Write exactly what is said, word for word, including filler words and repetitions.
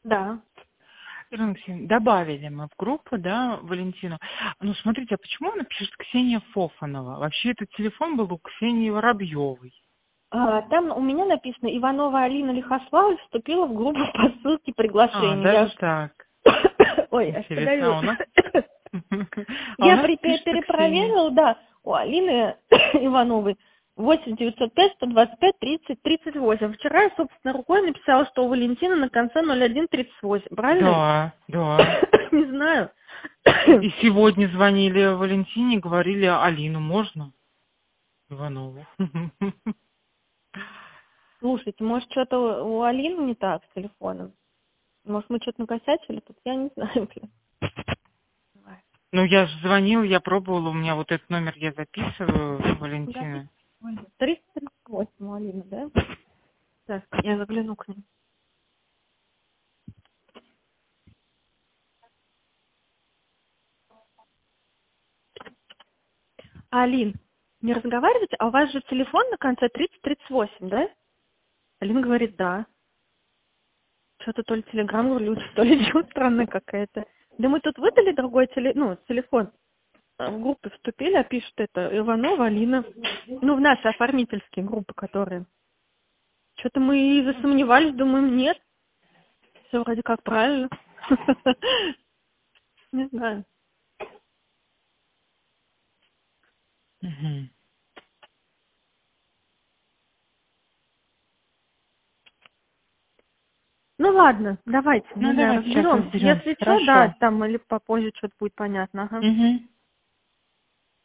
Да. Ирина Алексеевна, добавили мы в группу, да, Валентину. Ну, смотрите, а почему она пишет Ксения Фофанова? Вообще, этот телефон был у Ксении Воробьевой. А, там у меня написано: Иванова Алина Лихославовна вступила в группу по ссылке А, приглашения. Я даже уж... так. Ой, аж Интересно, а подаю. у нас? А у Я нас при- пишется Ксения. перепроверила, да, у Алины Ивановой восемь девятьсот пять сто двадцать пять тридцать тридцать восемь. Вчера я, собственно, рукой написала, что у Валентины на конце ноль один тридцать восемь, правильно? Да, да. Не знаю. И сегодня звонили Валентине, говорили: Алину можно? Иванову. Слушайте, может, что-то у Алины не так с телефоном? Может, мы что-то накосячили тут? Я не знаю, блин. Давай. Ну, я же звонила, я пробовала, у меня вот этот номер я записываю, Погоди. Валентина. триста тридцать восемь у Алины, да? Так, я загляну к ним. Алин, не разговаривайте, а у вас же телефон на конце тридцать тридцать восемь, да? Алина говорит, да. Что-то то ли телеграм глючит, то ли что странная какая-то. Да мы тут выдали другой теле... ну, телефон. А В группы вступили, а пишет это Иванова Алина. Ну, в наши оформительские группы, которые. Что-то мы и засомневались, думаем, нет. Все вроде как правильно. Не знаю. Мгм. Ну ладно, давайте, не Ну, знаю, давайте сейчас разберемся. разберемся. Если что, да, Хорошо. там или попозже что-то будет понятно. Ага. Угу.